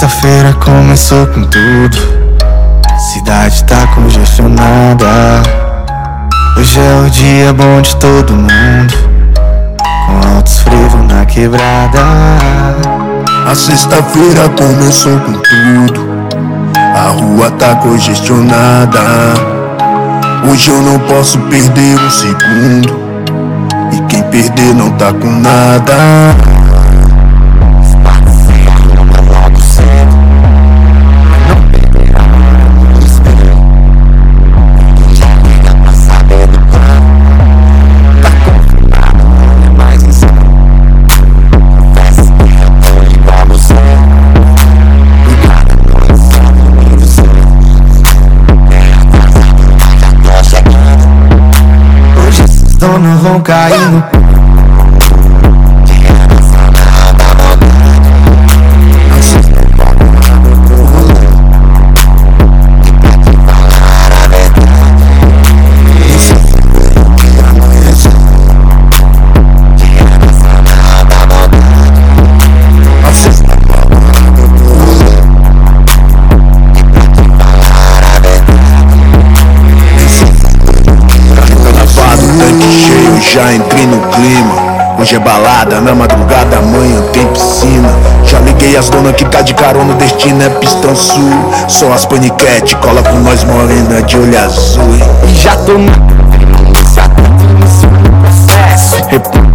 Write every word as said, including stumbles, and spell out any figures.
sexta-feira começou com tudo. Cidade tá congestionada. Hoje é o dia bom de todo mundo, com altos frevos na quebrada. A sexta-feira começou com tudo. A rua tá congestionada. Hoje eu não posso perder um segundo, e quem perder não tá com nada. Não vão cair no Já entrei no clima. Hoje é balada, na madrugada amanhã tem piscina. Já liguei as donas que tá de carona, o destino é pistão sul. Só as paniquete, cola com nós morena de olho azul. E já tô no processo.